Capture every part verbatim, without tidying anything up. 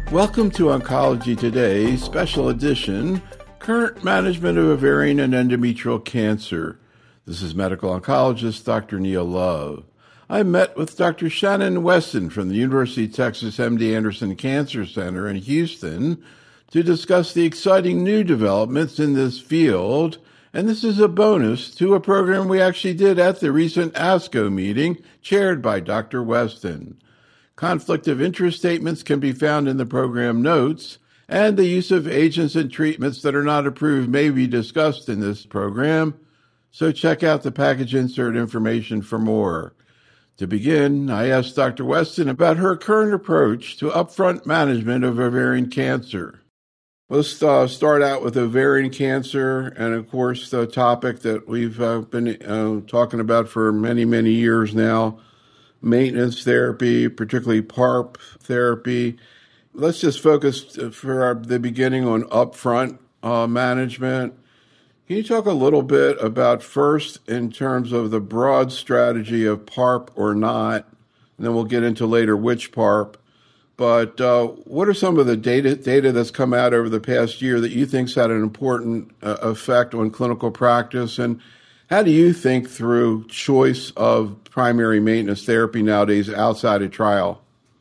Welcome to Oncology Today, special edition, Current Management of Ovarian and Endometrial Cancer. This is medical oncologist Doctor Neil Love. I met with Doctor Shannon Weston from the University of Texas M D Anderson Cancer Center in Houston to discuss the exciting new developments in this field. And this is a bonus to a program we actually did at the recent ASCO meeting, chaired by Doctor Weston. Conflict of interest statements can be found in the program notes, and the use of agents and treatments that are not approved may be discussed in this program, so check out the package insert information for more. To begin, I asked Doctor Weston about her current approach to upfront management of ovarian cancer. Let's uh, start out with ovarian cancer, and of course the topic that we've uh, been uh, talking about for many, many years now, maintenance therapy, particularly PARP therapy. Let's just focus for our, the beginning on upfront uh, management. Can you talk a little bit about first in terms of the broad strategy of PARP or not, and then we'll get into later which PARP. But uh, what are some of the data data that's come out over the past year that you think's had an important uh, effect on clinical practice, and how do you think through choice of primary maintenance therapy nowadays outside a trial?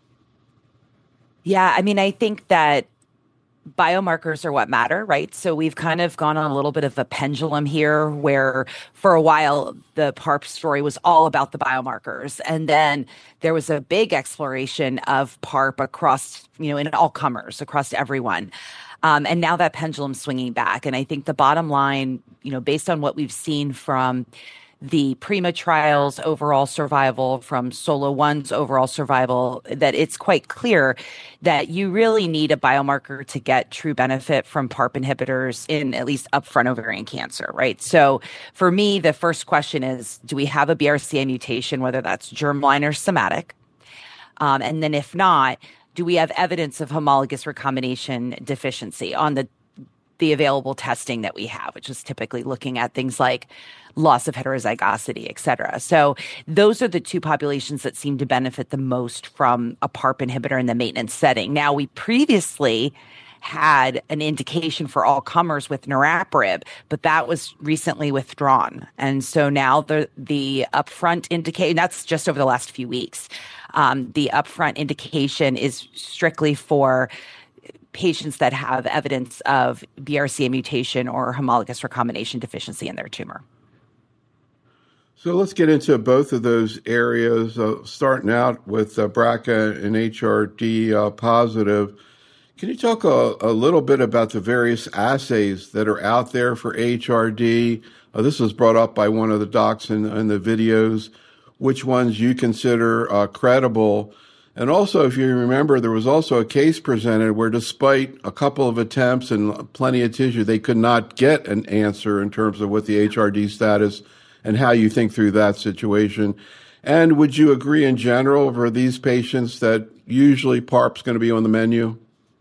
Yeah, I mean, I think that biomarkers are what matter, right? So we've kind of gone on a little bit of a pendulum here where for a while the PARP story was all about the biomarkers. And then there was a big exploration of PARP across, you know, in all comers, across everyone. Um, and now that pendulum's swinging back. And I think the bottom line, you know, based on what we've seen from the PRIMA trials overall survival, from SOLO one's overall survival, that it's quite clear that you really need a biomarker to get true benefit from PARP inhibitors in at least upfront ovarian cancer, right? So for me, the first question is, do we have a B R C A mutation, whether that's germline or somatic? Um, and then if not, do we have evidence of homologous recombination deficiency on the the available testing that we have, which is typically looking at things like loss of heterozygosity, et cetera. So those are the two populations that seem to benefit the most from a PARP inhibitor in the maintenance setting. Now, we previously had an indication for all comers with niraparib, but that was recently withdrawn. And so now the the upfront indication, that's just over the last few weeks, um, the upfront indication is strictly for patients that have evidence of B R C A mutation or homologous recombination deficiency in their tumor. So let's get into both of those areas, uh, starting out with uh, B R C A and H R D uh, positive. Can you talk a, a little bit about the various assays that are out there for H R D? Uh, this was brought up by one of the docs in, in the videos. Which ones you consider uh, credible? And also, if you remember, there was also a case presented where despite a couple of attempts and plenty of tissue, they could not get an answer in terms of what the H R D status and how you think through that situation. And would you agree in general for these patients that usually PARP's going to be on the menu?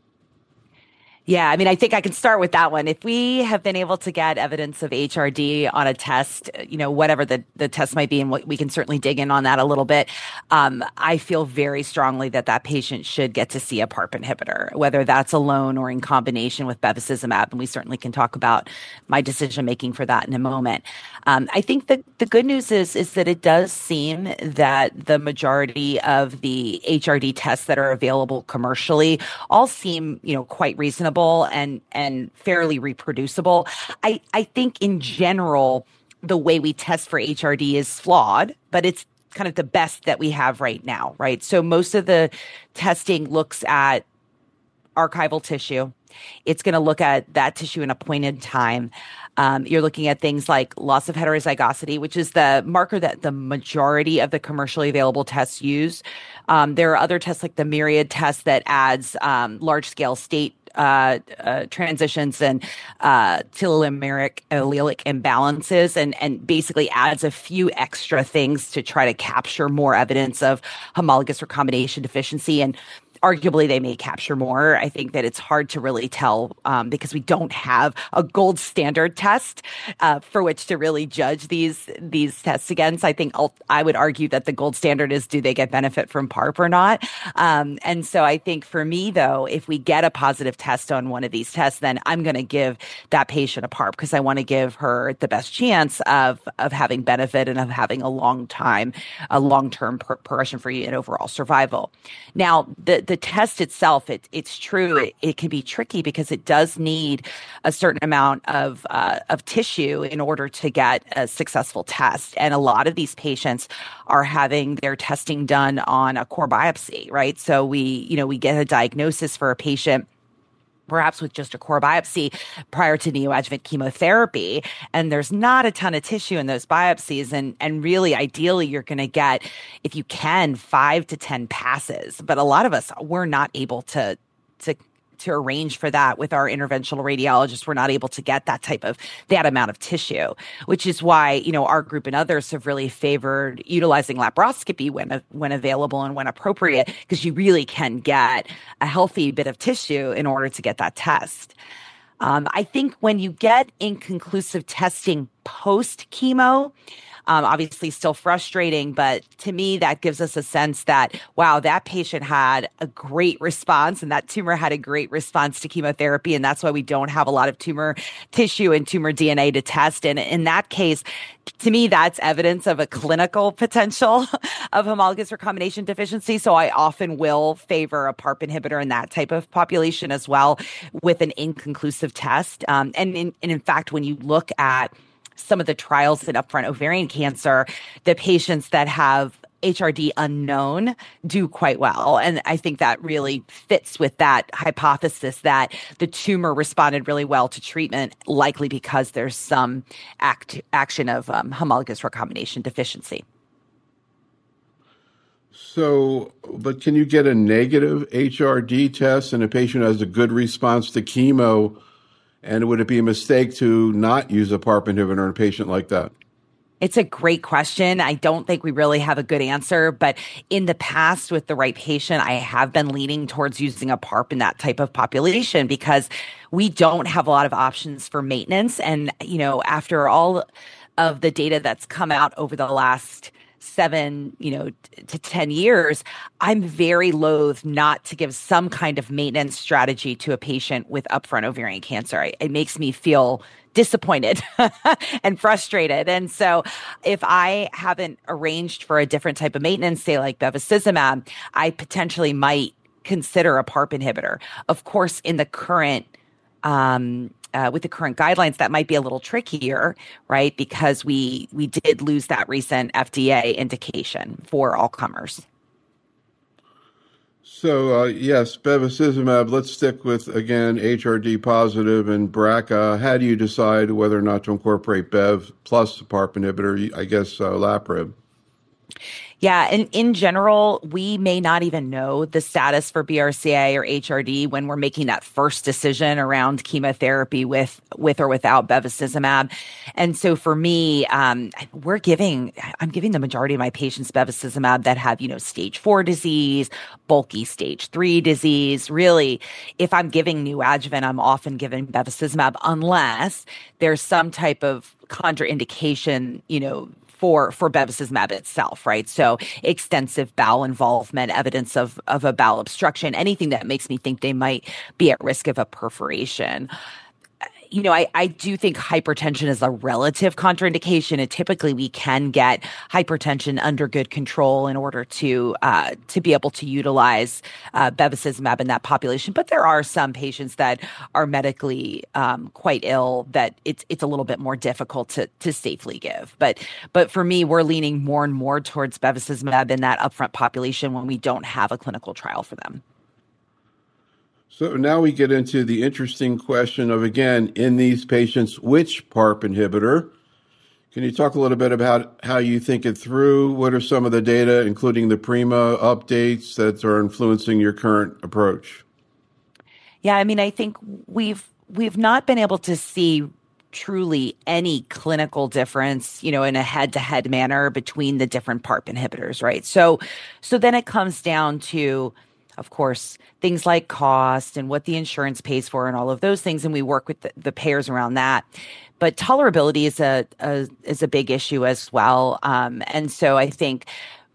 Yeah, I mean, I think I can start with that one. If we have been able to get evidence of H R D on a test, you know, whatever the, the test might be, and what, we can certainly dig in on that a little bit, um, I feel very strongly that that patient should get to see a PARP inhibitor, whether that's alone or in combination with bevacizumab, and we certainly can talk about my decision-making for that in a moment. Um, I think the, the good news is, is that it does seem that the majority of the H R D tests that are available commercially all seem, you know, quite reasonable and and fairly reproducible. I, I think in general, the way we test for H R D is flawed, but it's kind of the best that we have right now, right? So most of the testing looks at archival tissue. It's going to look at that tissue in a point in time. Um, you're looking at things like loss of heterozygosity, which is the marker that the majority of the commercially available tests use. Um, there are other tests like the Myriad test that adds um, large-scale state uh, uh, transitions and uh, telomeric allelic imbalances, and, and basically adds a few extra things to try to capture more evidence of homologous recombination deficiency. And arguably they may capture more. I think that it's hard to really tell um, because we don't have a gold standard test uh, for which to really judge these these tests against. I think I'll, I would argue that the gold standard is, do they get benefit from PARP or not? Um, and so I think for me, though, if we get a positive test on one of these tests, then I'm going to give that patient a PARP because I want to give her the best chance of of having benefit and of having a long time, a long-term per- progression-free and overall survival. Now, the the test itself, it, it's true, it, it can be tricky because it does need a certain amount of uh, of tissue in order to get a successful test. And a lot of these patients are having their testing done on a core biopsy, right? So we, you know, we get a diagnosis for a patient perhaps with just a core biopsy prior to neoadjuvant chemotherapy. And there's not a ton of tissue in those biopsies. And, and really, ideally, you're going to get, if you can, five to ten passes. But a lot of us, we're not able to, to, to arrange for that with our interventional radiologists. We're not able to get that type of, that amount of tissue, which is why, you know, our group and others have really favored utilizing laparoscopy when, when available and when appropriate, because you really can get a healthy bit of tissue in order to get that test. Um, I think when you get inconclusive testing post chemo, Um, obviously still frustrating, but to me, that gives us a sense that, wow, that patient had a great response and that tumor had a great response to chemotherapy. And that's why we don't have a lot of tumor tissue and tumor D N A to test. And in that case, to me, that's evidence of a clinical potential of homologous recombination deficiency. So I often will favor a PARP inhibitor in that type of population as well with an inconclusive test. Um, and, in, and in fact, when you look at some of the trials in upfront ovarian cancer, the patients that have H R D unknown do quite well. And I think that really fits with that hypothesis that the tumor responded really well to treatment, likely because there's some act, action of um, homologous recombination deficiency. So, but can you get a negative H R D test and a patient has a good response to chemo? And would it be a mistake to not use a PARP inhibitor in a patient like that? It's a great question. I don't think we really have a good answer, but in the past with the right patient, I have been leaning towards using a PARP in that type of population because we don't have a lot of options for maintenance. And, you know, after all of the data that's come out over the last seven, you know, to ten years, I'm very loath not to give some kind of maintenance strategy to a patient with upfront ovarian cancer. It makes me feel disappointed and frustrated. And so if I haven't arranged for a different type of maintenance, say like bevacizumab, I potentially might consider a PARP inhibitor. Of course, in the current um, Uh, with the current guidelines, that might be a little trickier, right? Because we we did lose that recent F D A indication for all comers. So, uh, yes, bevacizumab, let's stick with, again, H R D positive and B R C A. How do you decide whether or not to incorporate Bev plus the PARP inhibitor, I guess, uh, Laprib? Yeah, and in general, we may not even know the status for B R C A or H R D when we're making that first decision around chemotherapy with with or without bevacizumab. And so for me, um, we're giving, I'm giving the majority of my patients bevacizumab that have, you know, stage four disease, bulky stage three disease. Really, if I'm giving neoadjuvant, I'm often giving bevacizumab unless there's some type of contraindication, you know, for for bevacizumab itself, right? So extensive bowel involvement, evidence of, of a bowel obstruction, anything that makes me think they might be at risk of a perforation. You know, I, I do think hypertension is a relative contraindication, and typically we can get hypertension under good control in order to uh, to be able to utilize uh, bevacizumab in that population. But there are some patients that are medically um, quite ill that it's it's a little bit more difficult to to safely give. But but for me, we're leaning more and more towards bevacizumab in that upfront population when we don't have a clinical trial for them. So now we get into the interesting question of, again, in these patients, which PARP inhibitor? Can you talk a little bit about how you think it through? What are some of the data, including the PRIMA updates, that are influencing your current approach? Yeah, I mean, I think we've we've not been able to see truly any clinical difference, you know, in a head-to-head manner between the different PARP inhibitors, right? So, so then it comes down to, of course, things like cost and what the insurance pays for and all of those things. And we work with the, the payers around that. But tolerability is a, a is a big issue as well. Um, and so I think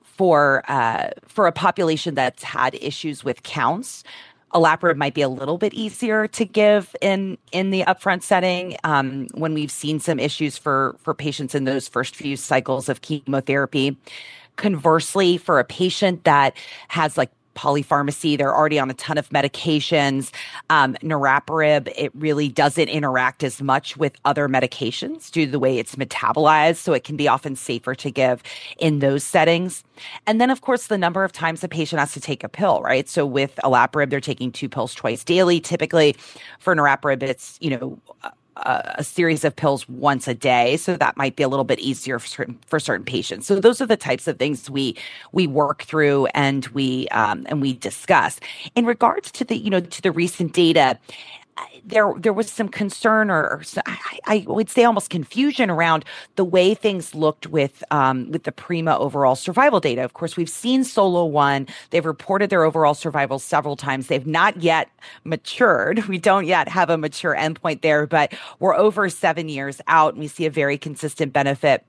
for uh, for a population that's had issues with counts, olaparib might be a little bit easier to give in in the upfront setting um, when we've seen some issues for for patients in those first few cycles of chemotherapy. Conversely, for a patient that has like polypharmacy, they're already on a ton of medications. Um, niraparib, it really doesn't interact as much with other medications due to the way it's metabolized, so it can be often safer to give in those settings. And then, of course, the number of times a patient has to take a pill, right? So with olaparib, they're taking two pills twice daily. Typically, for niraparib, it's, you know, a, a series of pills once a day, so that might be a little bit easier for certain, for certain patients. So those are the types of things we we work through and we um, and we discuss. In regards to the you know to the recent data, there there was some concern, or, or I, I would say almost confusion around the way things looked with um, with the PRIMA overall survival data. Of course, we've seen SOLO one. They've reported their overall survival several times. They've not yet matured. We don't yet have a mature endpoint there, but we're over seven years out, and we see a very consistent benefit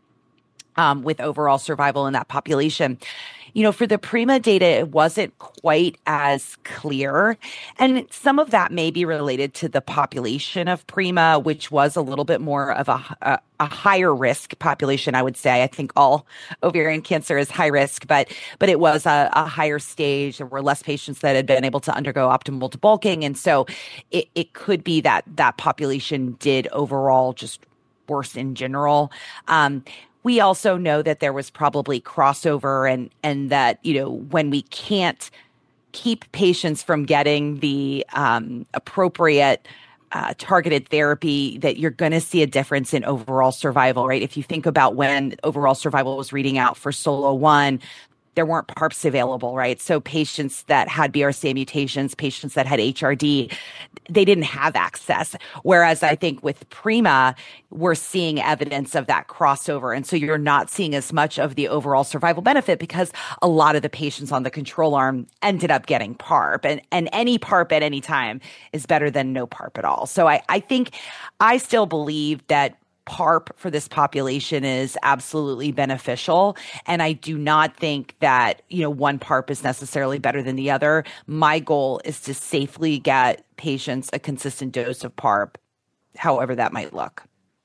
um, with overall survival in that population. You know, for the PRIMA data, it wasn't quite as clear. And some of that may be related to the population of PRIMA, which was a little bit more of a, a, a higher risk population, I would say. I think all ovarian cancer is high risk, but but it was a, a higher stage. There were less patients that had been able to undergo optimal debulking. And so it, it could be that that population did overall just worse in general. Um, We also know that there was probably crossover and and that, you know, when we can't keep patients from getting the um, appropriate uh, targeted therapy, that you're going to see a difference in overall survival, right? If you think about when overall survival was reading out for SOLO one, there weren't PARPs available, right? So patients that had B R C A mutations, patients that had H R D, they didn't have access. Whereas I think with PRIMA, we're seeing evidence of that crossover. And so you're not seeing as much of the overall survival benefit because a lot of the patients on the control arm ended up getting PARP. And, and any PARP at any time is better than no PARP at all. So I, I think I still believe that PARP for this population is absolutely beneficial. And I do not think that, you know, one PARP is necessarily better than the other. My goal is to safely get patients a consistent dose of PARP, however that might look.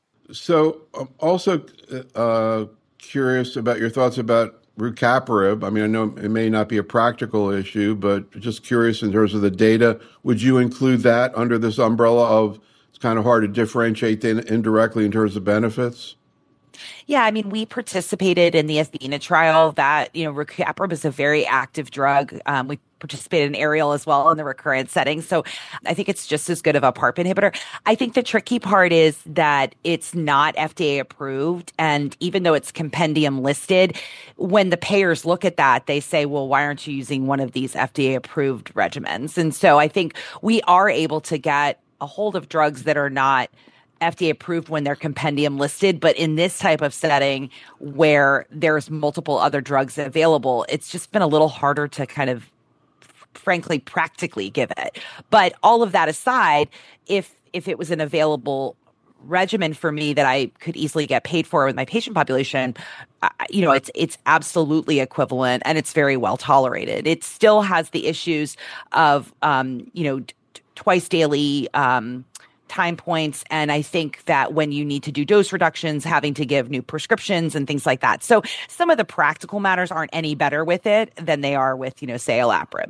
So I'm also uh, curious about your thoughts about rucaparib. I mean, I know it may not be a practical issue, but just curious in terms of the data. Would you include that under this umbrella of it's kind of hard to differentiate indirectly in terms of benefits? Yeah, I mean, we participated in the Athena trial. That, you know, rucaparib is a very active drug. Um, we participated in Ariel as well in the recurrent setting. So I think it's just as good of a PARP inhibitor. I think the tricky part is that it's not F D A approved. And even though it's compendium listed, when the payers look at that, they say, well, why aren't you using one of these F D A approved regimens? And so I think we are able to get a hold of drugs that are not F D A approved when they're compendium listed. But in this type of setting where there's multiple other drugs available, it's just been a little harder to kind of, frankly, practically give it. But all of that aside, if if it was an available regimen for me that I could easily get paid for with my patient population, uh, you know, it's it's absolutely equivalent and it's very well tolerated. It still has the issues of, um, you know, twice daily um, time points. And I think that when you need to do dose reductions, having to give new prescriptions and things like that. So some of the practical matters aren't any better with it than they are with, you know, say, olaparib.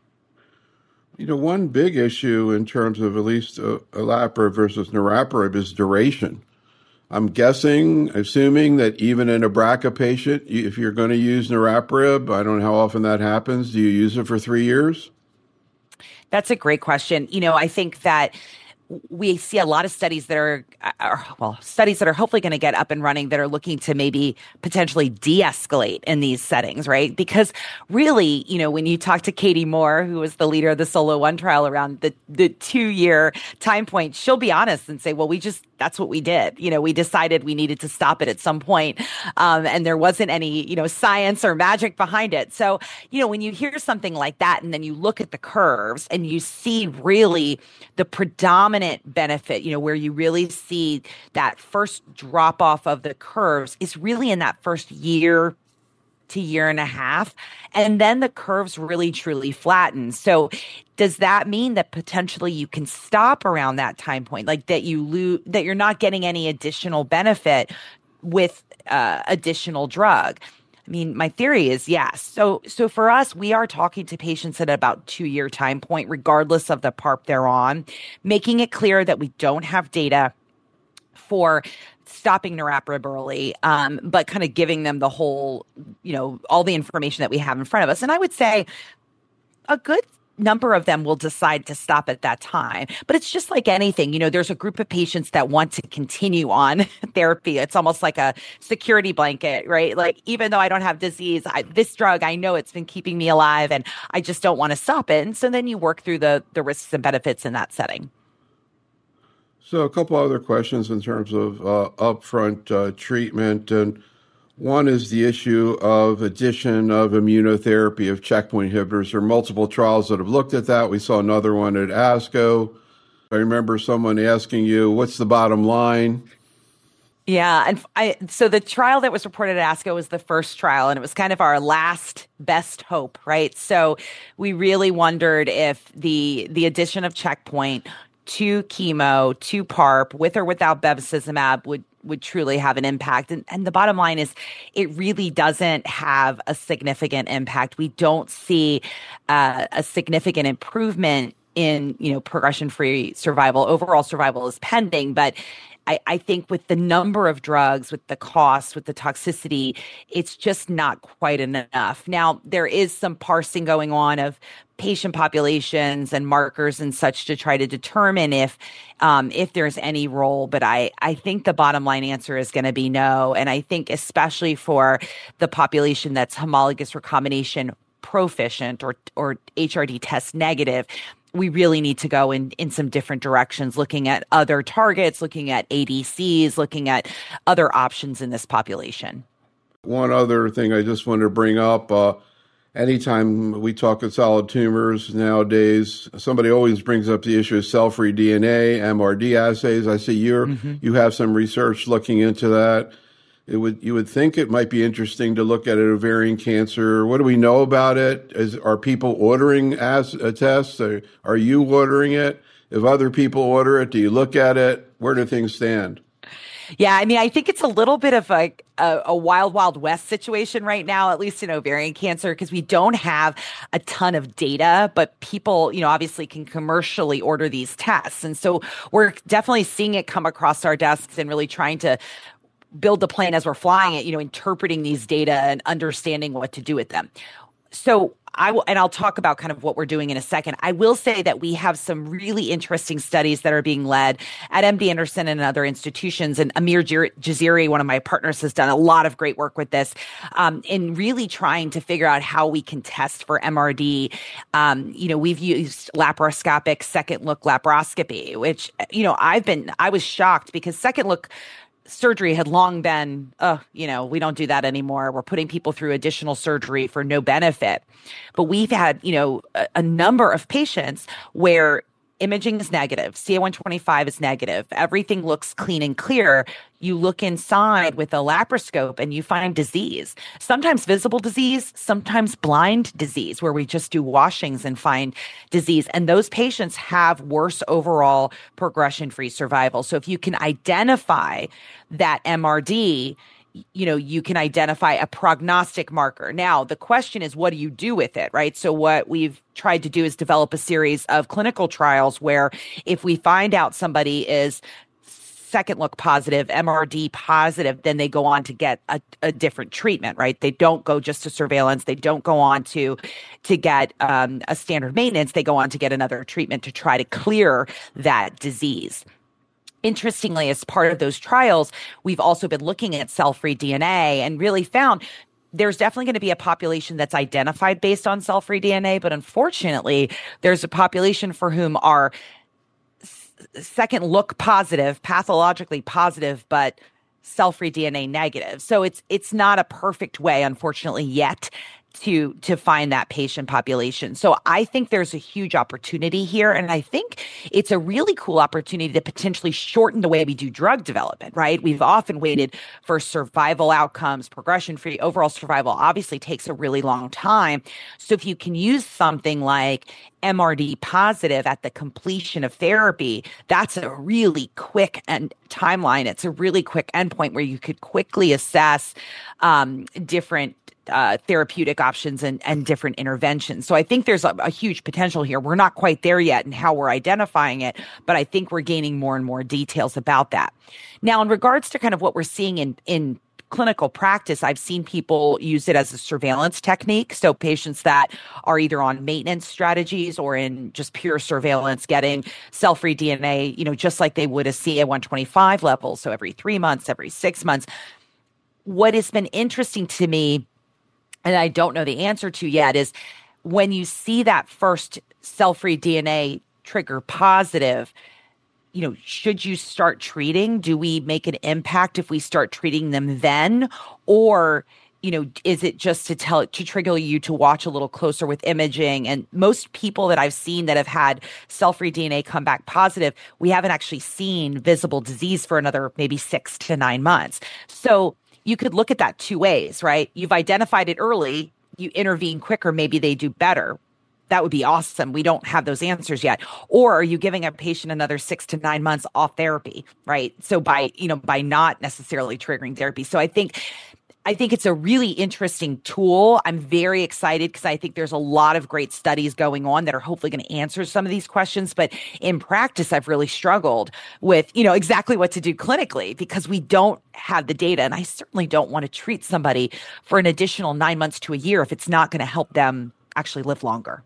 You know, one big issue in terms of at least uh, olaparib versus niraparib is duration. I'm guessing, assuming that even in a B R C A patient, if you're going to use niraparib, I don't know how often that happens. Do you use it for three years? That's a great question. You know, I think that we see a lot of studies that are, are well, studies that are hopefully going to get up and running that are looking to maybe potentially de-escalate in these settings, right? Because really, you know, when you talk to Katie Moore, who was the leader of the SOLO one trial around the, the two-year time point, she'll be honest and say, well, we just that's what we did. You know, we decided we needed to stop it at some point, um, and there wasn't any, you know, science or magic behind it. So, you know, when you hear something like that, and then you look at the curves and you see really the predominant benefit, you know, where you really see that first drop off of the curves is really in that first year to year and a half. And then the curves really truly flatten. So does that mean that potentially you can stop around that time point, like that you lose, that you're not getting any additional benefit with uh, additional drug? I mean, my theory is yes. So, so for us, we are talking to patients at about two year time point, regardless of the PARP they're on, making it clear that we don't have data for stopping niraparib early, um, but kind of giving them the whole, you know, all the information that we have in front of us. And I would say a good number of them will decide to stop at that time. But it's just like anything, you know, there's a group of patients that want to continue on therapy. It's almost like a security blanket, right? Like, even though I don't have disease, I, this drug, I know it's been keeping me alive and I just don't want to stop it. And so then you work through the the risks and benefits in that setting. So a couple other questions in terms of uh, upfront uh, treatment. And one is the issue of addition of immunotherapy of checkpoint inhibitors. There are multiple trials that have looked at that. We saw another one at ASCO. I remember someone asking you, what's the bottom line? Yeah. And I, so the trial that was reported at ASCO was the first trial, and it was kind of our last best hope, right? So we really wondered if the the addition of checkpoint to chemo, to PARP, with or without bevacizumab, would would truly have an impact. And, and the bottom line is it really doesn't have a significant impact. We don't see uh, a significant improvement in, you know, progression-free survival. Overall survival is pending, but I, I think with the number of drugs, with the cost, with the toxicity, it's just not quite enough. Now, there is some parsing going on of patient populations and markers and such to try to determine if um, if there's any role. But I, I think the bottom line answer is going to be no. And I think especially for the population that's homologous recombination proficient or or H R D test negative, we really need to go in, in some different directions, looking at other targets, looking at A D Cs, looking at other options in this population. One other thing I just wanted to bring up, uh, anytime we talk of solid tumors nowadays, somebody always brings up the issue of cell-free D N A, M R D assays. I see you're, mm-hmm. you have some research looking into that. It would you would think it might be interesting to look at it, ovarian cancer. What do we know about it? Is, are people ordering as a test? Are, are you ordering it? If other people order it, do you look at it? Where do things stand? Yeah, I mean, I think it's a little bit of a, a, a wild, wild west situation right now, at least in ovarian cancer, because we don't have a ton of data, but people, you know, obviously can commercially order these tests. And so we're definitely seeing it come across our desks and really trying to build the plane as we're flying it, you know, interpreting these data and understanding what to do with them. So I will, and I'll talk about kind of what we're doing in a second. I will say that we have some really interesting studies that are being led at M D Anderson and other institutions. And Amir Jaziri, one of my partners, has done a lot of great work with this um, in really trying to figure out how we can test for M R D. Um, you know, we've used laparoscopic second look laparoscopy, which, you know, I've been, I was shocked because second look surgery had long been, oh, you know, we don't do that anymore. We're putting people through additional surgery for no benefit. But we've had, you know, a, a number of patients where imaging is negative, C A one twenty-five is negative, everything looks clean and clear. You look inside with a laparoscope and you find disease, sometimes visible disease, sometimes blind disease, where we just do washings and find disease. And those patients have worse overall progression-free survival. So if you can identify that M R D, you know, you can identify a prognostic marker. Now, the question is, what do you do with it, right? So what we've tried to do is develop a series of clinical trials where if we find out somebody is second look positive, M R D positive, then they go on to get a, a different treatment, right? They don't go just to surveillance. They don't go on to, to get um, a standard maintenance. They go on to get another treatment to try to clear that disease. Interestingly, as part of those trials, we've also been looking at cell-free D N A and really found there's definitely going to be a population that's identified based on cell-free D N A, but unfortunately, there's a population for whom our second look positive, pathologically positive, but cell-free D N A negative. So it's it's not a perfect way, unfortunately, yet to to find that patient population. So I think there's a huge opportunity here. And I think it's a really cool opportunity to potentially shorten the way we do drug development, right? We've often waited for survival outcomes, progression-free, overall survival obviously takes a really long time. So if you can use something like M R D positive at the completion of therapy, that's a really quick and timeline. It's a really quick endpoint where you could quickly assess um, different Uh, therapeutic options and, and different interventions. So I think there's a, a huge potential here. We're not quite there yet in how we're identifying it, but I think we're gaining more and more details about that. Now, in regards to kind of what we're seeing in, in clinical practice, I've seen people use it as a surveillance technique. So patients that are either on maintenance strategies or in just pure surveillance, getting cell-free D N A, you know, just like they would a C A one twenty-five level. So every three months, every six months. What has been interesting to me, and I don't know the answer to yet, is when you see that first cell-free D N A trigger positive, you know, should you start treating? Do we make an impact if we start treating them then? Or, you know, is it just to tell to trigger you to watch a little closer with imaging? And most people that I've seen that have had cell-free D N A come back positive, we haven't actually seen visible disease for another maybe six to nine months. So you could look at that two ways, right? You've identified it early, you intervene quicker, maybe they do better. That would be awesome. We don't have those answers yet. Or are you giving a patient another six to nine months off therapy, right? So by, you know, by not necessarily triggering therapy. So I think I think it's a really interesting tool. I'm very excited because I think there's a lot of great studies going on that are hopefully going to answer some of these questions. But in practice, I've really struggled with, you know, exactly what to do clinically because we don't have the data. And I certainly don't want to treat somebody for an additional nine months to a year if it's not going to help them actually live longer.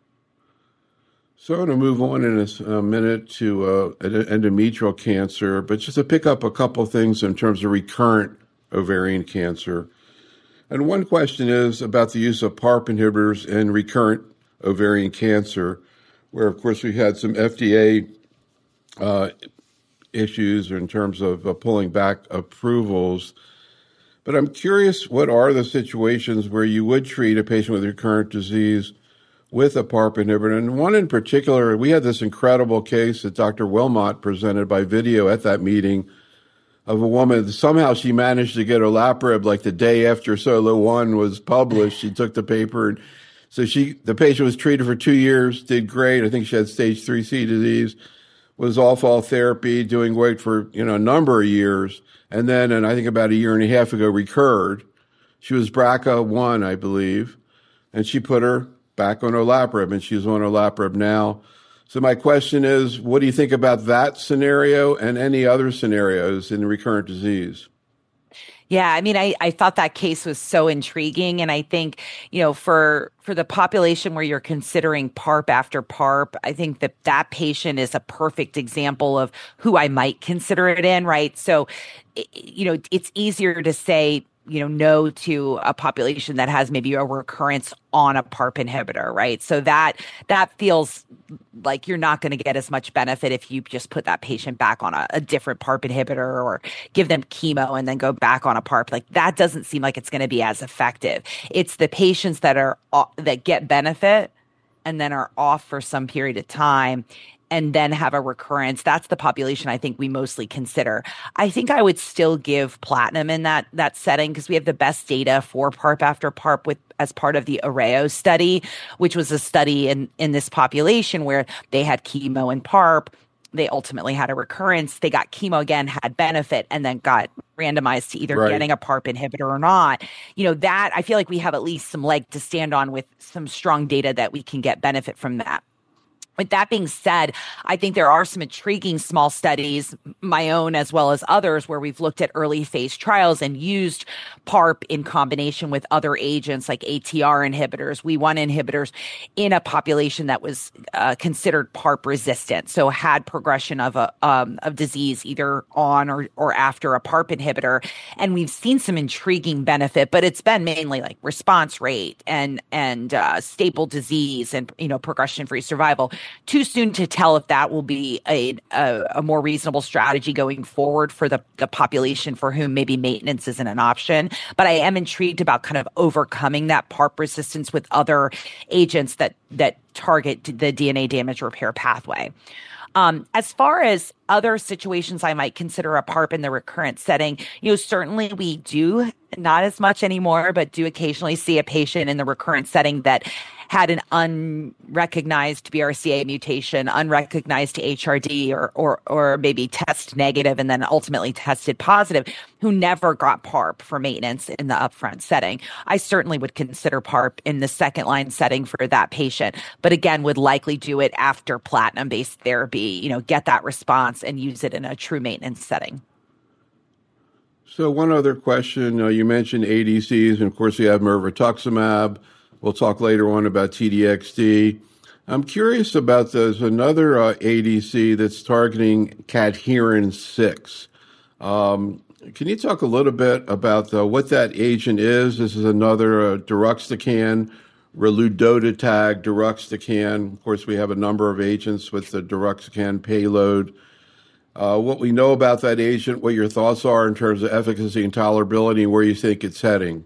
So I'm going to move on in a, a minute to uh, endometrial cancer, but just to pick up a couple things in terms of recurrent ovarian cancer. And one question is about the use of PARP inhibitors in recurrent ovarian cancer, where, of course, we had some F D A uh, issues in terms of uh, pulling back approvals. But I'm curious, what are the situations where you would treat a patient with recurrent disease with a PARP inhibitor? And one in particular, we had this incredible case that Doctor Wilmot presented by video at that meeting of a woman. Somehow she managed to get olaparib like the day after Solo One was published. She took the paper, and so she, the patient was treated for two years, did great. I think she had stage three C disease, was off all therapy, doing great for, you know, a number of years. And then, and I think about a year and a half ago, recurred. She was B R C A one, I believe, and she put her back on olaparib, and she's on olaparib now. So my question is, what do you think about that scenario and any other scenarios in recurrent disease? Yeah, I mean, I, I thought that case was so intriguing. And I think, you know, for for the population where you're considering PARP after PARP, I think that that patient is a perfect example of who I might consider it in, right? So, you know, it's easier to say, you know, no to a population that has maybe a recurrence on a PARP inhibitor, right? So that that feels like you're not going to get as much benefit if you just put that patient back on a, a different PARP inhibitor or give them chemo and then go back on a PARP. Like that doesn't seem like it's going to be as effective. It's the patients that are that get benefit and then are off for some period of time and then have a recurrence. That's the population I think we mostly consider. I think I would still give platinum in that that setting because we have the best data for PARP after PARP with as part of the AREO study, which was a study in, in this population where they had chemo and PARP. They ultimately had a recurrence. They got chemo again, had benefit, and then got randomized to either right. getting a PARP inhibitor or not. You know, that I feel like we have at least some leg to stand on with some strong data that we can get benefit from that. With that being said, I think there are some intriguing small studies, my own as well as others, where we've looked at early phase trials and used PARP in combination with other agents like A T R inhibitors, W E one inhibitors in a population that was uh, considered PARP resistant, so had progression of a um, of disease either on or, or after a PARP inhibitor. And we've seen some intriguing benefit, but it's been mainly like response rate and and uh, stable disease and, you know, progression-free survival. too soon to tell if that will be a, a, a more reasonable strategy going forward for the, the population for whom maybe maintenance isn't an option. But I am intrigued about kind of overcoming that PARP resistance with other agents that that target the D N A damage repair pathway. Um, as far as other situations I might consider a PARP in the recurrent setting, you know, certainly we do, not as much anymore, but do occasionally see a patient in the recurrent setting that had an unrecognized B R C A mutation, unrecognized H R D, or or or maybe test negative and then ultimately tested positive, who never got PARP for maintenance in the upfront setting. I certainly would consider PARP in the second line setting for that patient, but again, would likely do it after platinum-based therapy, you know, get that response and use it in a true maintenance setting. So one other question, uh, you mentioned A D Cs, and of course you have mirvetuximab. We'll talk later on about T D X D. I'm curious about there's another uh, A D C that's targeting cadherin six. Um, can you talk a little bit about uh, what that agent is? This is another uh, deruxtecan, raludotatug deruxtecan. Of course, we have a number of agents with the deruxtecan payload. Uh, what we know about that agent, what your thoughts are in terms of efficacy and tolerability, and where you think it's heading.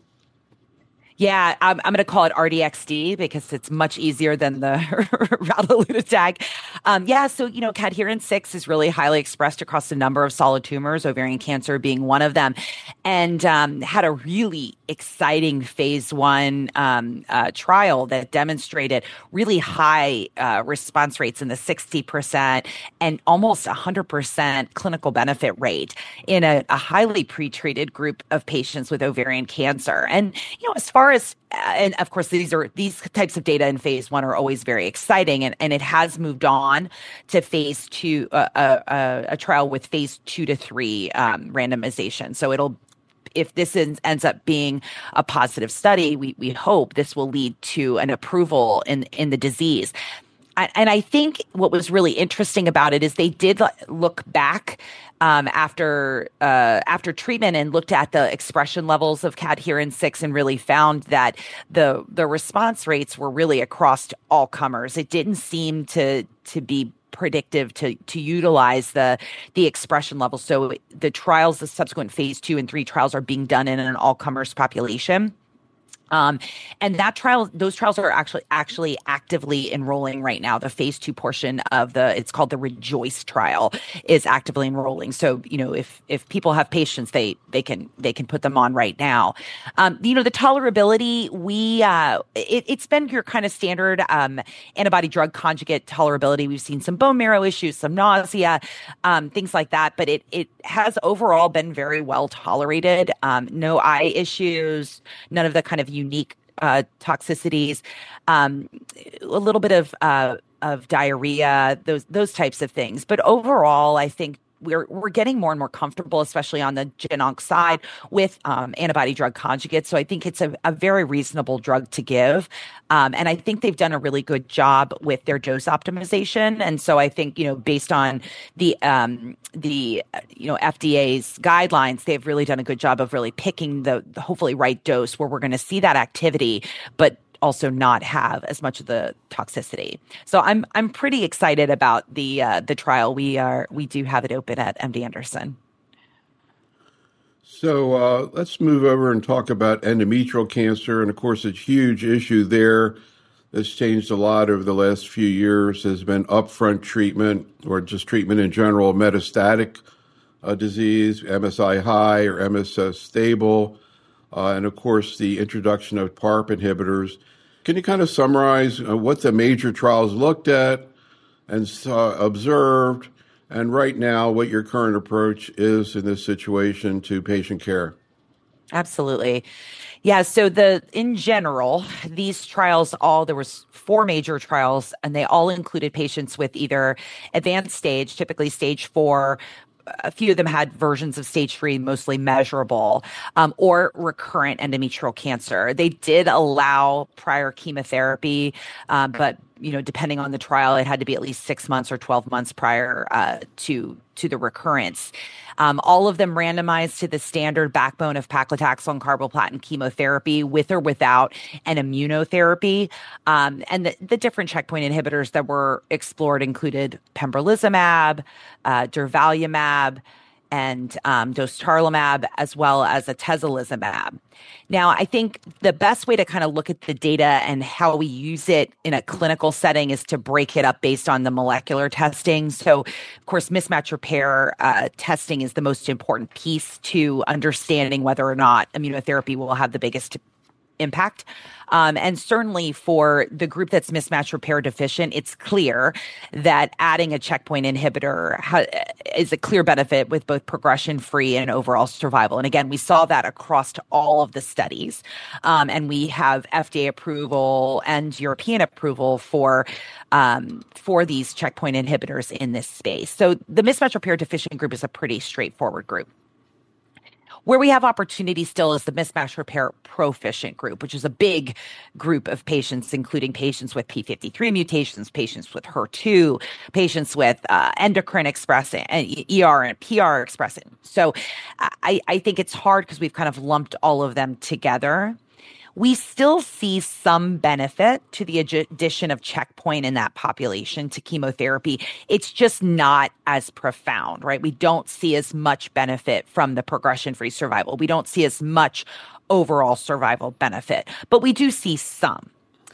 Yeah, I'm, I'm going to call it R D X D because it's much easier than the raludotatug. Um, yeah, so, you know, cadherin six is really highly expressed across a number of solid tumors, ovarian cancer being one of them, and um, had a really exciting phase one um, uh, trial that demonstrated really high uh, response rates in the sixty percent and almost one hundred percent clinical benefit rate in a, a highly pretreated group of patients with ovarian cancer. And, you know, as far as, and of course, these are these types of data in phase one are always very exciting, and, and it has moved on to phase two, uh, uh, a trial with phase two to three um, randomization. So it'll, if this is, ends up being a positive study, we we hope this will lead to an approval in in the disease. And I think what was really interesting about it is they did look back um, after uh, after treatment and looked at the expression levels of cadherin six and really found that the the response rates were really across all comers. It didn't seem to to be predictive to to utilize the the expression levels. So the trials, the subsequent phase two and three trials, are being done in an all comers population. Um, and that trial, those trials are actually actually actively enrolling right now. The phase two portion of the, it's called the REJOICE trial, is actively enrolling. So, you know, if if people have patients, they they can they can put them on right now. Um, you know, the tolerability, we uh, it, it's been your kind of standard um, antibody drug conjugate tolerability. We've seen some bone marrow issues, some nausea, um, things like that. But it it has overall been very well tolerated. Um, no eye issues, none of the kind of unique uh, toxicities, um, a little bit of uh, of diarrhea, those those types of things. But overall, I think we're we're getting more and more comfortable, especially on the gen-onc side, with um, antibody drug conjugates. So I think it's a, a very reasonable drug to give, um, and I think they've done a really good job with their dose optimization. And so I think, you know, based on the um, the you know F D A's guidelines, they've really done a good job of really picking the, the hopefully right dose where we're going to see that activity, but also not have as much of the toxicity. So I'm I'm pretty excited about the uh, the trial. We are we do have it open at M D Anderson. So uh, let's move over and talk about endometrial cancer, and of course, a huge issue there that's changed a lot over the last few years has been upfront treatment, or just treatment in general, metastatic uh, disease, M S I high or M S S stable. Uh, and of course, the introduction of PARP inhibitors. Can you kind of summarize uh, what the major trials looked at and uh, observed, and right now what your current approach is in this situation to patient care? Absolutely. Yeah. So the in general, these trials all there was four major trials, and they all included patients with either advanced stage, typically stage four. A few of them had versions of stage three, mostly measurable, um, or recurrent endometrial cancer. They did allow prior chemotherapy, um, but you know, depending on the trial, it had to be at least six months or twelve months prior uh, to to the recurrence. Um, all of them randomized to the standard backbone of paclitaxel, carboplatin chemotherapy with or without an immunotherapy. Um, and the, the different checkpoint inhibitors that were explored included pembrolizumab, uh, durvalumab, and um, dostarlimab, as well as atezolizumab. Now, I think the best way to kind of look at the data and how we use it in a clinical setting is to break it up based on the molecular testing. So, of course, mismatch repair uh, testing is the most important piece to understanding whether or not immunotherapy will have the biggest impact. Um, and certainly for the group that's mismatch repair deficient, it's clear that adding a checkpoint inhibitor ha- is a clear benefit with both progression-free and overall survival. And again, we saw that across to all of the studies. Um, and we have F D A approval and European approval for um, for these checkpoint inhibitors in this space. So the mismatch repair deficient group is a pretty straightforward group. Where we have opportunity still is the mismatch repair proficient group, which is a big group of patients, including patients with p fifty-three mutations, patients with H E R two, patients with uh, endocrine expressing, and E R and P R expressing. So I, I think it's hard because we've kind of lumped all of them together. We still see some benefit to the addition of checkpoint in that population to chemotherapy. It's just not as profound, right? We don't see as much benefit from the progression-free survival. We don't see as much overall survival benefit, but we do see some.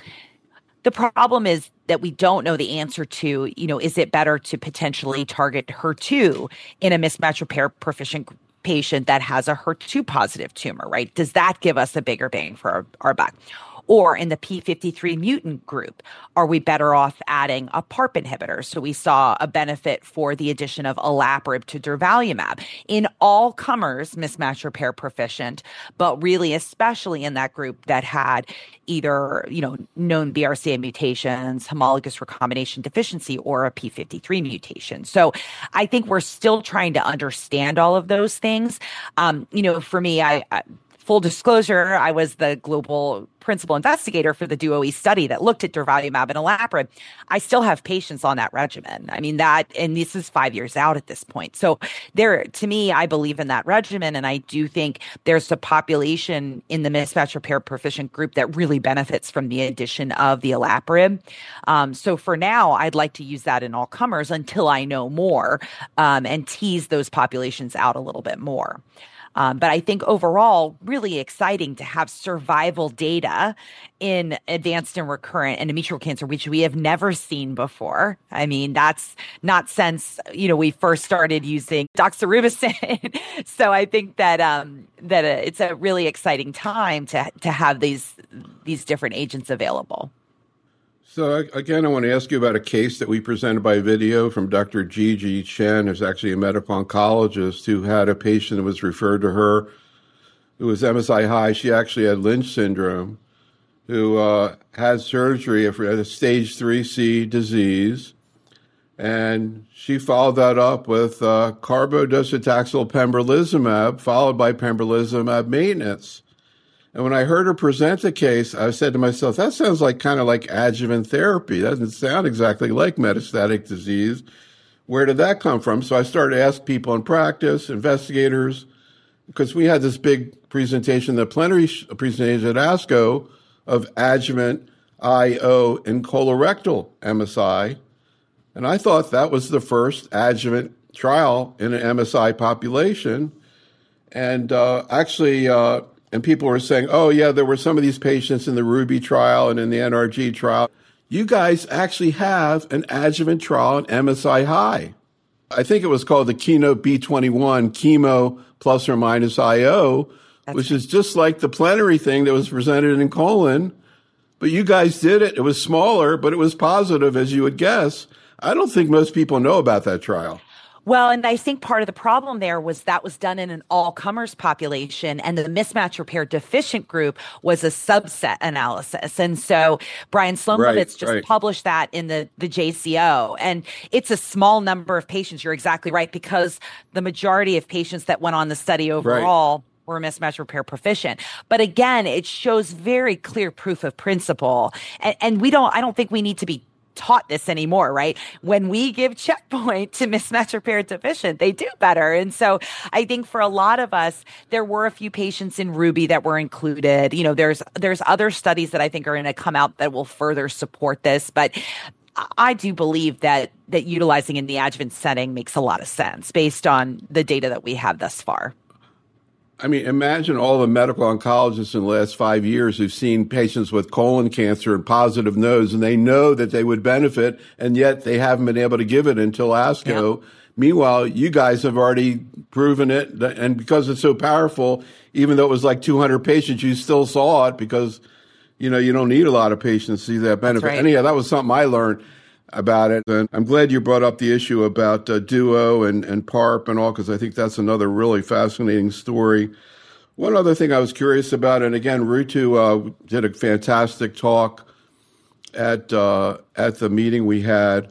The problem is that we don't know the answer to, you know, is it better to potentially target H E R two in a mismatch repair proficient patient that has a H E R two positive tumor, right? Does that give us a bigger bang for our, our buck? Or in the p fifty-three mutant group, are we better off adding a PARP inhibitor? So we saw a benefit for the addition of olaparib to durvalumab in all comers mismatch repair proficient, but really especially in that group that had either, you know, known B R C A mutations, homologous recombination deficiency, or a p fifty-three mutation. So I think we're still trying to understand all of those things. Um, you know, for me, I, I full disclosure, I was the global principal investigator for the DUO-E study that looked at durvalumab and olaparib. I still have patients on that regimen. I mean, that, and this is five years out at this point. So there, to me, I believe in that regimen. And I do think there's a population in the mismatch repair proficient group that really benefits from the addition of the olaparib. Um, so for now, I'd like to use that in all comers until I know more um, and tease those populations out a little bit more. Um, but I think overall, really exciting to have survival data in advanced and recurrent endometrial cancer, which we have never seen before. I mean, that's not since, you know, we first started using doxorubicin. So I think that um, that uh, it's a really exciting time to to have these these different agents available. So again, I want to ask you about a case that we presented by video from Doctor Gigi Chen, who's actually a medical oncologist who had a patient that was referred to her who was M S I high. She actually had Lynch syndrome, who uh, had surgery for a stage three C disease. And she followed that up with uh, carbodocetaxel pembrolizumab, followed by pembrolizumab maintenance. And when I heard her present the case, I said to myself, that sounds like kind of like adjuvant therapy. That doesn't sound exactly like metastatic disease. Where did that come from? So I started to ask people in practice, investigators, because we had this big presentation, the plenary presentation at ASCO of adjuvant I O in colorectal M S I. And I thought that was the first adjuvant trial in an M S I population. And uh, actually... Uh, And people were saying, oh, yeah, there were some of these patients in the RUBY trial and in the N R G trial. You guys actually have an adjuvant trial in M S I high. I think it was called the Keynote B twenty-one, chemo plus or minus I O, That's which right. is just like the plenary thing that was presented in colon. But you guys did it. It was smaller, but it was positive, as you would guess. I don't think most people know about that trial. Well, and I think part of the problem there was that was done in an all-comers population, and the mismatch repair deficient group was a subset analysis. And so Brian Slomovitz right, just right. published that in the, the J C O. And it's a small number of patients. You're exactly right, because the majority of patients that went on the study overall right. were mismatch repair proficient. But again, it shows very clear proof of principle. And, and we don't, I don't think we need to be taught this anymore, right? When we give checkpoint to mismatch repair deficient, they do better. And so I think for a lot of us, there were a few patients in Ruby that were included. You know, there's there's other studies that I think are going to come out that will further support this. But I do believe that that utilizing in the adjuvant setting makes a lot of sense based on the data that we have thus far. I mean, imagine all the medical oncologists in the last five years who've seen patients with colon cancer and positive nodes, and they know that they would benefit, and yet they haven't been able to give it until ASCO. Yeah. Meanwhile, you guys have already proven it, and because it's so powerful, even though it was like two hundred patients, you still saw it because, you know, you don't need a lot of patients to see that benefit. Right. Anyhow, that was something I learned about it. And I'm glad you brought up the issue about uh, Duo and, and PARP and all, because I think that's another really fascinating story. One other thing I was curious about, and again, Ritu uh, did a fantastic talk at uh, at the meeting we had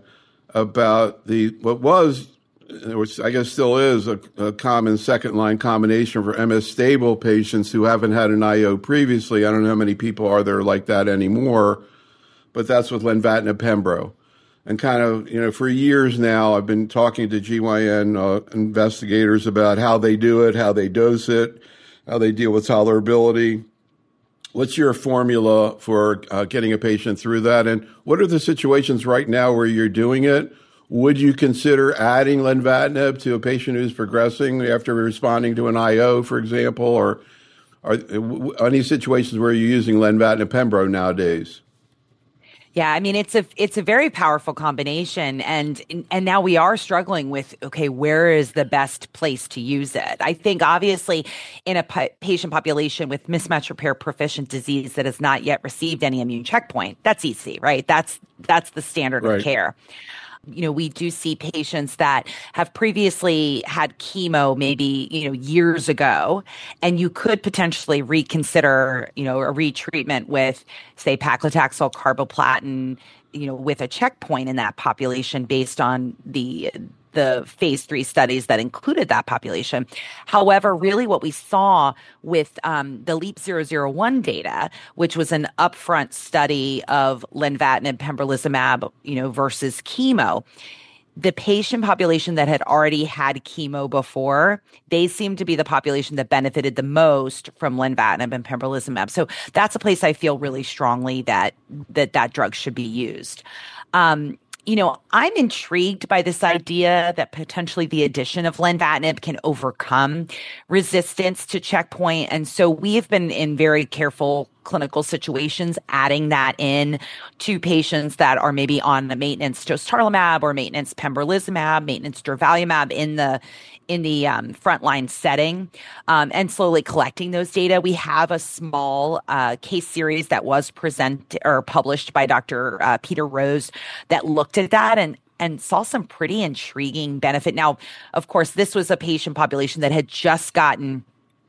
about the what was, which I guess still is, a, a common second-line combination for M S stable patients who haven't had an I O previously. I don't know how many people are there like that anymore, but that's with lenvatinib pembro. And kind of, you know, for years now, I've been talking to G Y N uh, investigators about how they do it, how they dose it, how they deal with tolerability. What's your formula for uh, getting a patient through that? And what are the situations right now where you're doing it? Would you consider adding lenvatinib to a patient who's progressing after responding to an I O, for example? Or are any situations where you're using lenvatinib pembro nowadays? Yeah, I mean, it's a it's a very powerful combination, and and now we are struggling with, okay, where is the best place to use it? I think obviously in a p- patient population with mismatch repair proficient disease that has not yet received any immune checkpoint, that's easy, right? That's that's the standard right. of care. You know, we do see patients that have previously had chemo maybe, you know, years ago, and you could potentially reconsider, you know, a retreatment with, say, paclitaxel, carboplatin, you know, with a checkpoint in that population based on the the phase three studies that included that population. However, really what we saw with um, the LEAP zero zero one data, which was an upfront study of lenvatinib, pembrolizumab, you know, versus chemo, the patient population that had already had chemo before, they seemed to be the population that benefited the most from lenvatinib and pembrolizumab. So that's a place I feel really strongly that that, that drug should be used. Um, You know, I'm intrigued by this idea that potentially the addition of lenvatinib can overcome resistance to checkpoint. And so we have been in very careful clinical situations adding that in to patients that are maybe on the maintenance dostarlimab or maintenance pembrolizumab, maintenance durvalumab in the in the um, frontline setting, um, and slowly collecting those data. We have a small uh, case series that was presented or published by Doctor Uh, Peter Rose that looked at that and and saw some pretty intriguing benefit. Now, of course, this was a patient population that had just gotten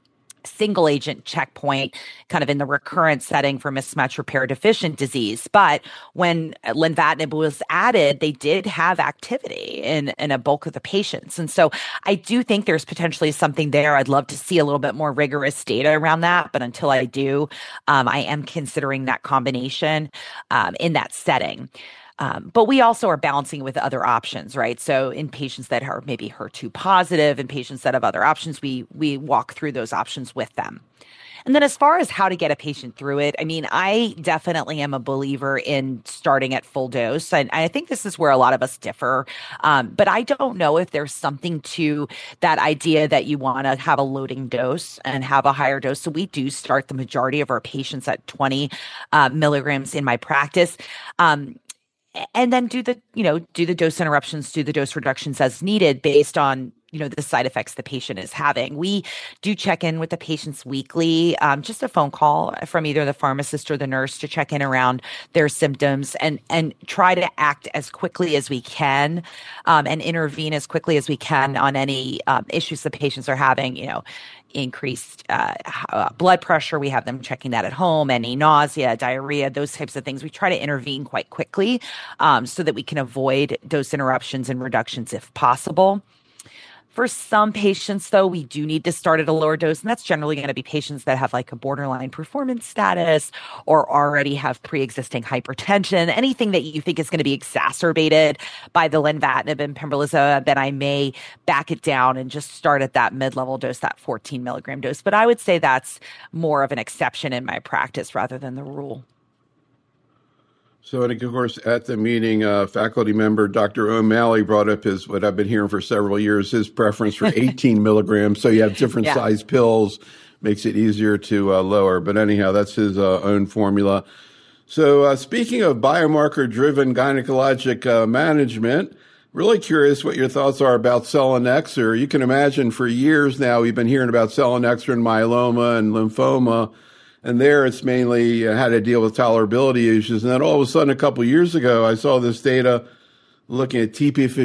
single agent checkpoint kind of in the recurrent setting for mismatch repair deficient disease. But when lenvatinib was added, they did have activity in, in a bulk of the patients. And so I do think there's potentially something there. I'd love to see a little bit more rigorous data around that. But until I do, um, I am considering that combination um, in that setting. Um, but we also are balancing with other options, right? So in patients that are maybe H E R two positive and patients that have other options, we we walk through those options with them. And then as far as how to get a patient through it, I mean, I definitely am a believer in starting at full dose. And I think this is where a lot of us differ. Um, but I don't know if there's something to that idea that you want to have a loading dose and have a higher dose. So we do start the majority of our patients at twenty uh, milligrams in my practice. Um, And then do the, you know, do the dose interruptions, do the dose reductions as needed based on, you know, the side effects the patient is having. We do check in with the patients weekly, um, just a phone call from either the pharmacist or the nurse to check in around their symptoms and and try to act as quickly as we can um, and intervene as quickly as we can on any um, issues the patients are having, you know, increased uh, uh, blood pressure. We have them checking that at home, any nausea, diarrhea, those types of things. We try to intervene quite quickly um, so that we can avoid dose interruptions and reductions if possible. For some patients, though, we do need to start at a lower dose, and that's generally going to be patients that have like a borderline performance status or already have pre-existing hypertension, anything that you think is going to be exacerbated by the lenvatinib and pembrolizumab, then I may back it down and just start at that mid-level dose, that fourteen milligram dose. But I would say that's more of an exception in my practice rather than the rule. So, and of course, at the meeting, uh, faculty member Doctor O'Malley brought up his, what I've been hearing for several years, his preference for eighteen milligrams. So you have different yeah. size pills, makes it easier to uh, lower. But anyhow, that's his uh, own formula. So uh, speaking of biomarker-driven gynecologic uh, management, really curious what your thoughts are about selinexor. You can imagine for years now we've been hearing about selinexor in myeloma and lymphoma. And there it's mainly uh, how to deal with tolerability issues. And then all of a sudden, a couple of years ago, I saw this data looking at T P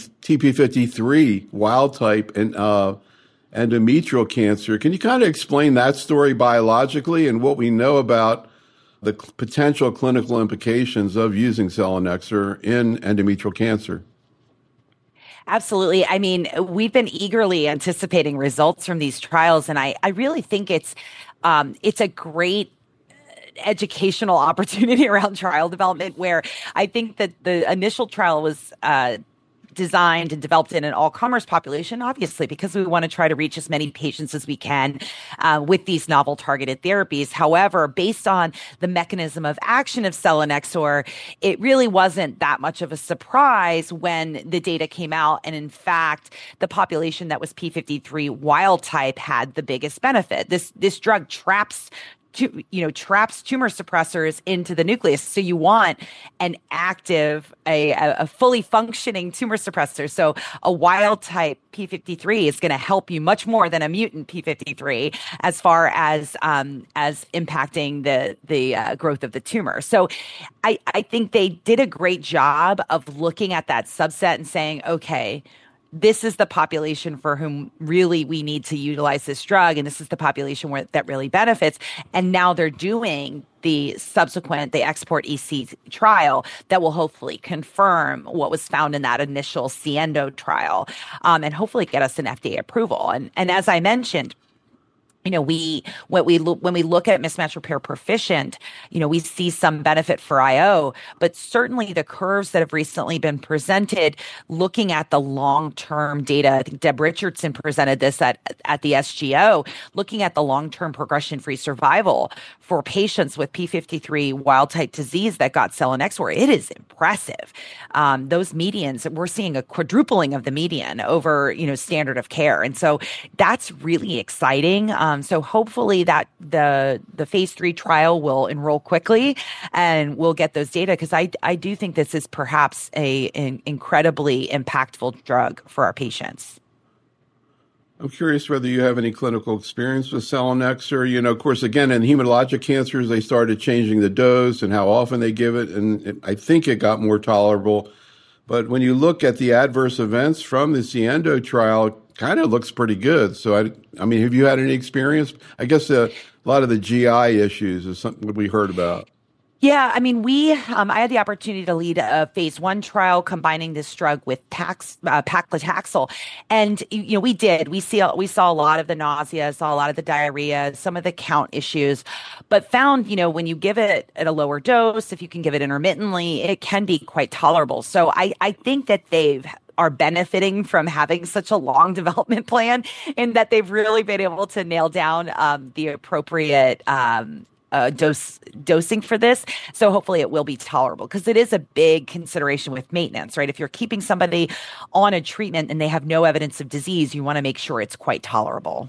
fifty-three wild type and uh, endometrial cancer. Can you kind of explain that story biologically and what we know about the cl- potential clinical implications of using selinexor in endometrial cancer? Absolutely. I mean, we've been eagerly anticipating results from these trials, and I, I really think it's um, it's a great educational opportunity around trial development, where I think that the initial trial was uh, designed and developed in an all-comers population, obviously, because we want to try to reach as many patients as we can uh, with these novel targeted therapies. However, based on the mechanism of action of selinexor, it really wasn't that much of a surprise when the data came out. And in fact, the population that was P fifty-three wild type had the biggest benefit. This, this drug traps To, you know, traps tumor suppressors into the nucleus. So you want an active, a, a fully functioning tumor suppressor. So a wild type P fifty-three is going to help you much more than a mutant P fifty-three as far as um, as impacting the the uh, growth of the tumor. So I, I think they did a great job of looking at that subset and saying, okay, this is the population for whom really we need to utilize this drug, and this is the population where that really benefits. And now they're doing the subsequent, the export E C trial that will hopefully confirm what was found in that initial SIENDO trial, um, and hopefully get us an F D A approval. And and as I mentioned, you know, we when we look when we look at mismatch repair proficient, you know, we see some benefit for I O, but certainly the curves that have recently been presented, looking at the long-term data, I think Deb Richardson presented this at at the S G O, looking at the long-term progression-free survival for patients with P fifty-three wild-type disease that got selinexor, it is impressive. Um, those medians, we're seeing a quadrupling of the median over, you know, standard of care, and so that's really exciting. Um, Um, so hopefully that the the phase three trial will enroll quickly and we'll get those data, because I, I do think this is perhaps a an incredibly impactful drug for our patients. I'm curious whether you have any clinical experience with selinexor. You know, of course, again, in hematologic cancers, they started changing the dose and how often they give it, and it, I think it got more tolerable. But when you look at the adverse events from the SIENDO trial, kind of looks pretty good. So, I, I mean, have you had any experience? I guess uh, a lot of the G I issues is something that we heard about. Yeah, I mean, we, um, I had the opportunity to lead a phase one trial combining this drug with Pax, uh, paclitaxel. And, you know, we did, we see, we saw a lot of the nausea, saw a lot of the diarrhea, some of the count issues, but found, you know, when you give it at a lower dose, if you can give it intermittently, it can be quite tolerable. So I, I think that they've, are benefiting from having such a long development plan, in that they've really been able to nail down um, the appropriate um, uh, dose dosing for this. So hopefully it will be tolerable, because it is a big consideration with maintenance, right? If you're keeping somebody on a treatment and they have no evidence of disease, you want to make sure it's quite tolerable.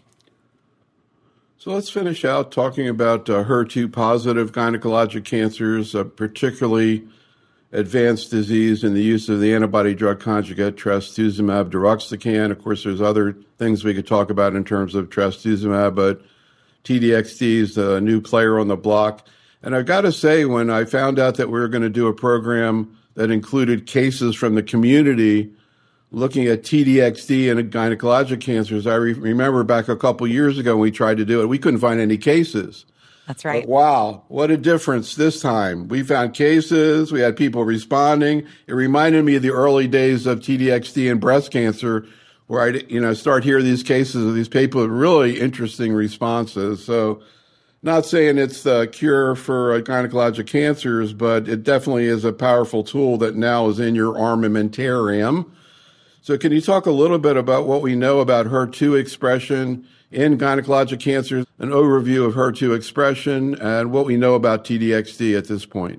So let's finish out talking about uh, H E R two positive gynecologic cancers, uh, particularly advanced disease, and the use of the antibody drug conjugate trastuzumab deruxtecan. Of course, there's other things we could talk about in terms of trastuzumab, but T D X T is the new player on the block. And I've got to say, when I found out that we were going to do a program that included cases from the community looking at T D X T and gynecologic cancers, I re- remember back a couple years ago when we tried to do it, we couldn't find any cases. That's right. But wow, what a difference this time. We found cases, we had people responding. It reminded me of the early days of T D X T and breast cancer, where I, you know, start hearing these cases of these people with really interesting responses. So not saying it's the cure for gynecologic cancers, but it definitely is a powerful tool that now is in your armamentarium. So can you talk a little bit about what we know about H E R two expression in gynecologic cancers, an overview of H E R two expression, and what we know about T D X D at this point?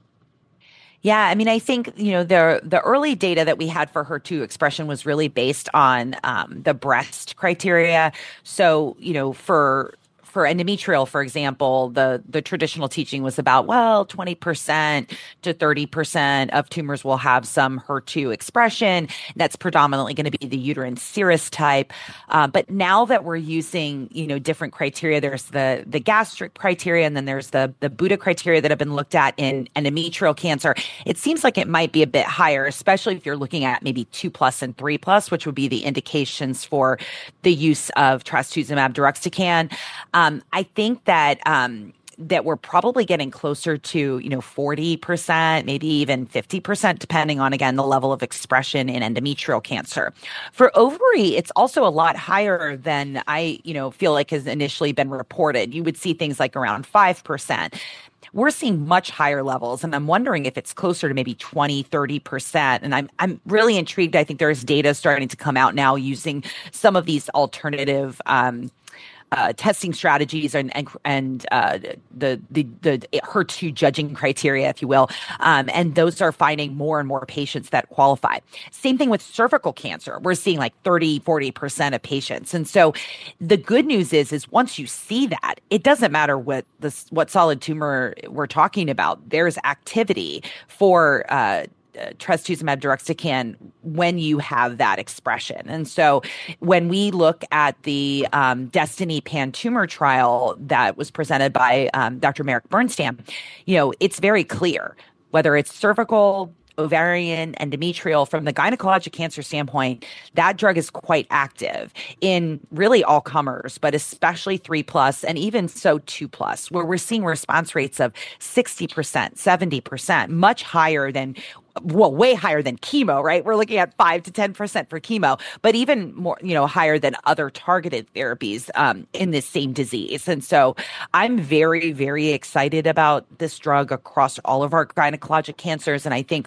Yeah, I mean, I think, you know, the the early data that we had for H E R two expression was really based on um, the breast criteria. So, you know, for for endometrial, for example, the the traditional teaching was about, well, twenty percent to thirty percent of tumors will have some H E R two expression. That's predominantly going to be the uterine serous type. Uh, but now that we're using, you know, different criteria, there's the the gastric criteria, and then there's the the Buddha criteria that have been looked at in endometrial cancer. It seems like it might be a bit higher, especially if you're looking at maybe two plus and three plus, which would be the indications for the use of trastuzumab deruxtecan. Um, I think that um, that we're probably getting closer to, you know, forty percent, maybe even fifty percent, depending on, again, the level of expression in endometrial cancer. For ovary, it's also a lot higher than I, you know, feel like has initially been reported. You would see things like around five percent. We're seeing much higher levels, and I'm wondering if it's closer to maybe twenty, thirty percent. And I'm I'm really intrigued. I think there's data starting to come out now using some of these alternative um Uh, testing strategies and and, and uh, the, the the H E R two judging criteria, if you will, um, and those are finding more and more patients that qualify. Same thing with cervical cancer. We're seeing like thirty, forty percent of patients. And so the good news is, is once you see that, it doesn't matter what this, what solid tumor we're talking about. There's activity for uh Uh, trastuzumab deruxtecan when you have that expression. And so when we look at the um, Destiny pan-tumor trial that was presented by um, Doctor Merrick Bernstein, you know, it's very clear whether it's cervical, ovarian, endometrial, from the gynecologic cancer standpoint, that drug is quite active in really all comers, but especially three plus and even so two plus, where we're seeing response rates of sixty percent, seventy percent, much higher than, well, way higher than chemo, right? We're looking at five to ten percent for chemo, but even more, you know, higher than other targeted therapies um, in this same disease. And so I'm very, very excited about this drug across all of our gynecologic cancers. And I think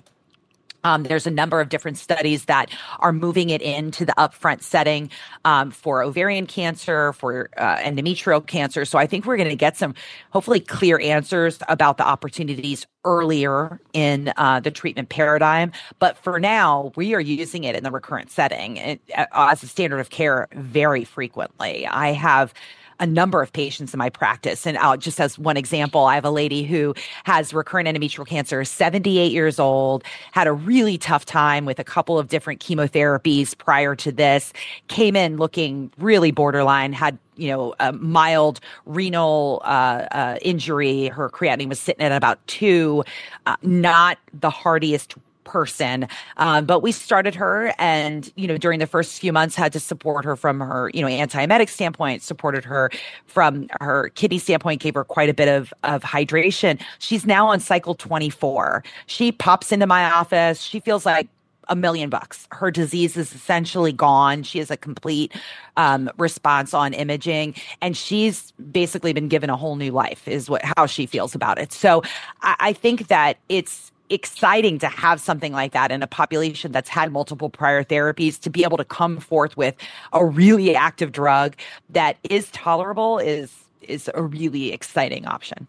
Um, there's a number of different studies that are moving it into the upfront setting um, for ovarian cancer, for uh, endometrial cancer. So I think we're going to get some hopefully clear answers about the opportunities earlier in uh, the treatment paradigm. But for now, we are using it in the recurrent setting it, uh, as a standard of care very frequently. I have a number of patients in my practice. And uh, just as one example, I have a lady who has recurrent endometrial cancer, seventy-eight years old, had a really tough time with a couple of different chemotherapies prior to this, came in looking really borderline, had you know, a mild renal uh, uh, injury. Her creatinine was sitting at about two, uh, not the hardiest person. Um, but we started her and, you know, during the first few months had to support her from her, you know, antiemetic standpoint, supported her from her kidney standpoint, gave her quite a bit of, of hydration. She's now on cycle twenty-four. She pops into my office. She feels like a million bucks. Her disease is essentially gone. She has a complete um, response on imaging, and she's basically been given a whole new life is what, how she feels about it. So I, I think that it's exciting to have something like that in a population that's had multiple prior therapies, to be able to come forth with a really active drug that is tolerable is is a really exciting option.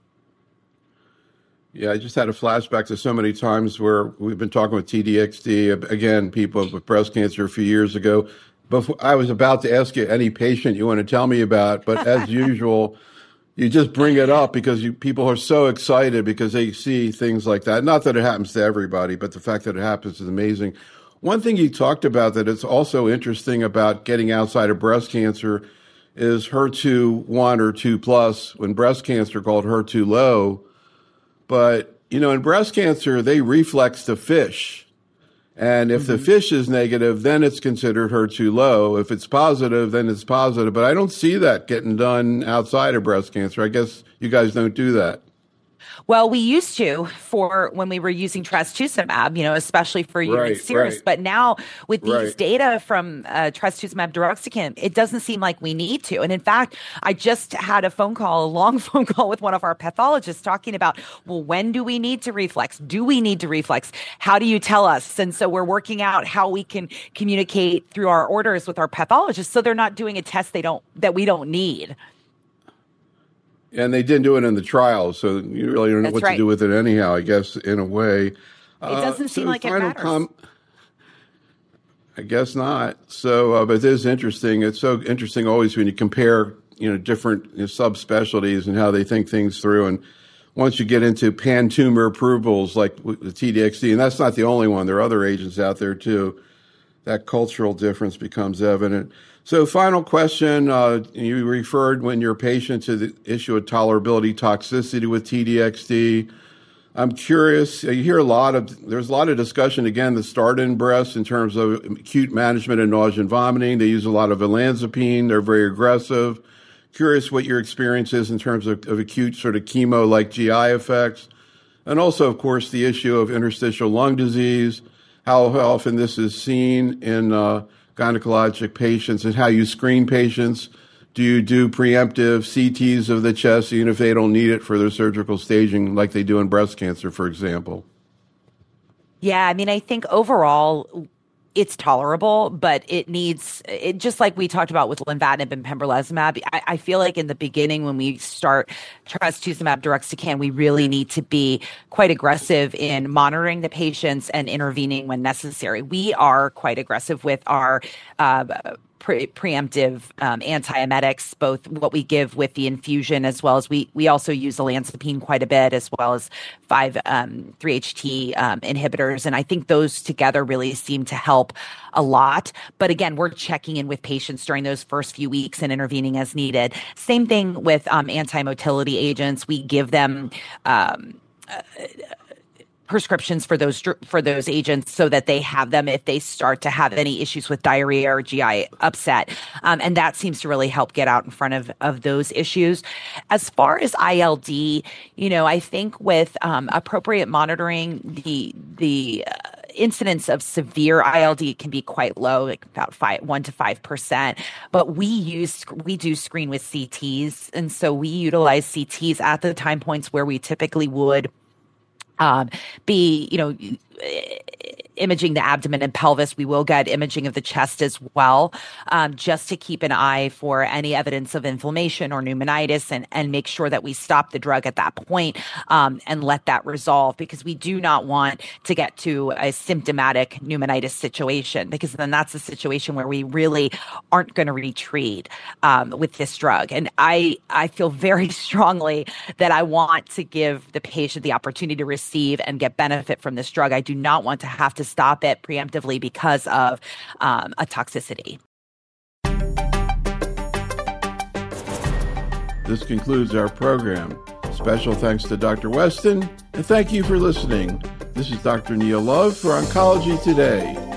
Yeah, I just had a flashback to so many times where we've been talking with T D X D, again, people with breast cancer a few years ago. Before, I was about to ask you any patient you want to tell me about, but as usual, you just bring it up because you, people are so excited because they see things like that. Not that it happens to everybody, but the fact that it happens is amazing. One thing you talked about that is also interesting about getting outside of breast cancer is H E R two one or two plus, when breast cancer called H E R two low. But, you know, in breast cancer, they reflex to fish. And if mm-hmm. the fish is negative, then it's considered H E R two low. If it's positive, then it's positive. But I don't see that getting done outside of breast cancer. I guess you guys don't do that. Well, we used to for when we were using trastuzumab, you know, especially for urine Right, serous. right, But now with these right. data from uh, trastuzumab deruxtecan, it doesn't seem like we need to. And in fact, I just had a phone call, a long phone call with one of our pathologists talking about, well, when do we need to reflex? Do we need to reflex? How do you tell us? And so we're working out how we can communicate through our orders with our pathologists so they're not doing a test they don't that we don't need. And they didn't do it in the trial, so you really don't know That's what right. to do with it anyhow, I guess, in a way. It doesn't Uh, seem so like it final matters. com- I guess not. So, uh, but it is interesting. It's so interesting always when you compare, you know, different you know, subspecialties and how they think things through. And once you get into pan-tumor approvals like with the T D X D, and that's not the only one, there are other agents out there too, that cultural difference becomes evident. So final question, uh, you referred when you're a patient to the issue of tolerability toxicity with T D X D. I'm curious, you hear a lot of, there's a lot of discussion again that started in breast in terms of acute management of nausea and vomiting. They use a lot of olanzapine. They're very aggressive. Curious what your experience is in terms of, of acute sort of chemo-like G I effects. And also, of course, the issue of interstitial lung disease, how, how often this is seen in uh, gynecologic patients and how you screen patients. Do you do preemptive C Ts of the chest even if they don't need it for their surgical staging like they do in breast cancer, for example? Yeah, I mean, I think overall it's tolerable, but it needs, it just like we talked about with lenvatinib and pembrolizumab. I, I feel like in the beginning when we start trastuzumab deruxtecan, we really need to be quite aggressive in monitoring the patients and intervening when necessary. We are quite aggressive with our uh, Pre- preemptive um, antiemetics, both what we give with the infusion as well as we we also use olanzapine quite a bit, as well as five um, three H T um, inhibitors. And I think those together really seem to help a lot. But again, we're checking in with patients during those first few weeks and intervening as needed. Same thing with um, anti-motility agents. We give them um, uh, prescriptions for those for those agents so that they have them if they start to have any issues with diarrhea or G I upset. Um, and that seems to really help get out in front of, of those issues. As far as I L D, you know, I think with um, appropriate monitoring, the the uh, incidence of severe I L D can be quite low, like about five, one to five percent. But we use we do screen with C Ts, and so we utilize C Ts at the time points where we typically would Um, be, you know, imaging the abdomen and pelvis. We will get imaging of the chest as well, um, just to keep an eye for any evidence of inflammation or pneumonitis and, and make sure that we stop the drug at that point um, and let that resolve, because we do not want to get to a symptomatic pneumonitis situation, because then that's a situation where we really aren't going to retreat um, with this drug. And I, I feel very strongly that I want to give the patient the opportunity to receive and get benefit from this drug. I do not want to have to stop it preemptively because of um, a toxicity. This concludes our program. Special thanks to Doctor Weston, and thank you for listening. This is Doctor Neil Love for Oncology Today.